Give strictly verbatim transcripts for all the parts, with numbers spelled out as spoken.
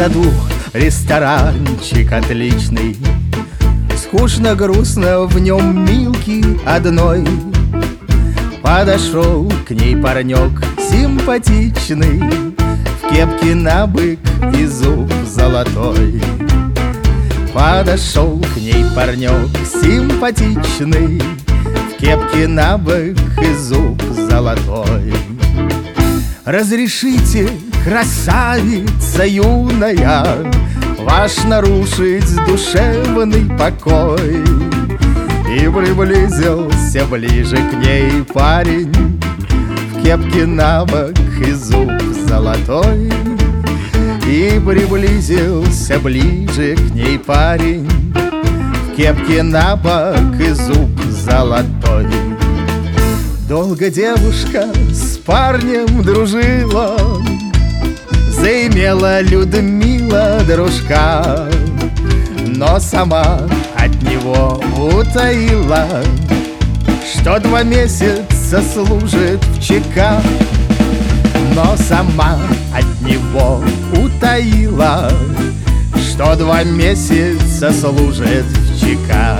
саду ресторанчик отличный. Скучно-грустно в нем Милки одной. Подошел к ней паренек симпатичный, в кепке набык и зуб золотой. Подошел к ней паренек симпатичный, в кепке набык и зуб золотой. Разрешите, красавица юная, ваш нарушить душевный покой. И приблизился ближе к ней парень, в кепке набок и зуб золотой. И приблизился ближе к ней парень, в кепке набок и зуб золотой. Долго девушка с парнем дружила, заимела Людмила дружка, но сама от него утаила, что два месяца служит в ЧК. Но сама от него утаила, что два месяца служит в ЧК.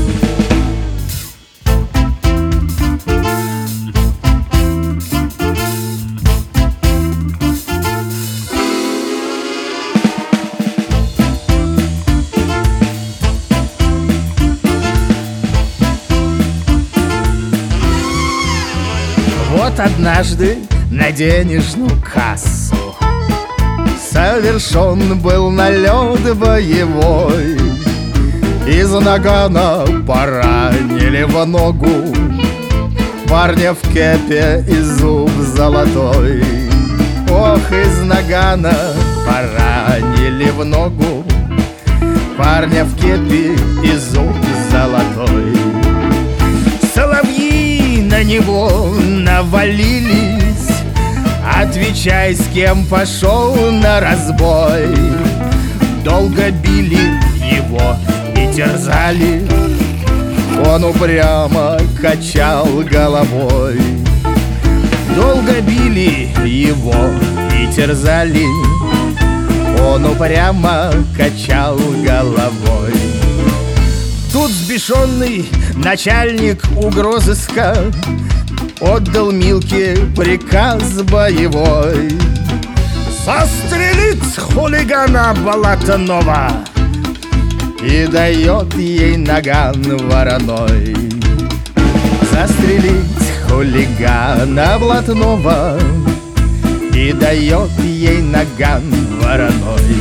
Вот однажды на денежную кассу совершен был налет боевой. Из нагана поранили в ногу парня в кепе и зуб золотой. Ох, из нагана поранили в ногу парня в кепе и зуб золотой. Соловьи на него навалились, отвечай, с кем пошел на разбой. Долго били его и терзали, он упрямо качал головой. Долго били его и терзали, он упрямо качал головой. Тут взбешенный начальник угрозыска отдал Милке приказ боевой: застрелить хулигана Блатного. И дает ей наган вороной. Застрелить хулигана Блатного. И дает ей наган вороной.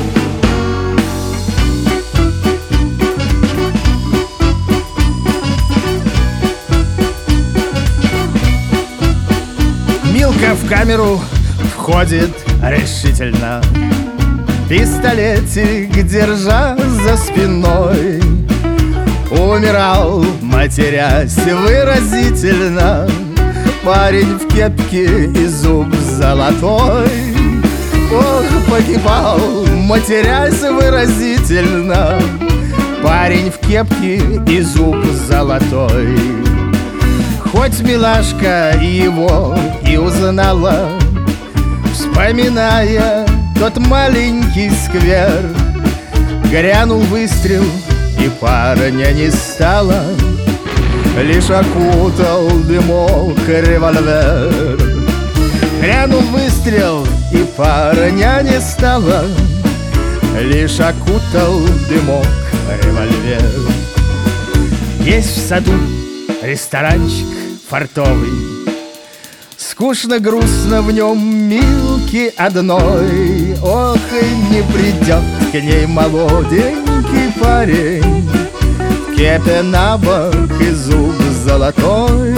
Милка в камеру входит решительно, пистолетик держа за спиной. Умирал, матерясь выразительно, парень в кепке и зуб золотой. Ох, погибал, матерясь выразительно, парень в кепке и зуб золотой. Хоть милашка его и узнала, вспоминая тот маленький сквер, грянул выстрел, и парня не стало, лишь окутал дымок револьвер. Грянул выстрел, и парня не стало, лишь окутал дымок револьвер. Есть в саду ресторанчик фартовый, скучно-грустно в нем Милки одной. Ох, и не придет к ней молоденький парень в кепе набок и зуб золотой.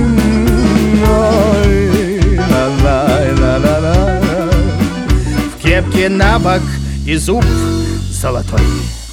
Ой, на-на-на-на-на. В кепке набок и зуб золотой.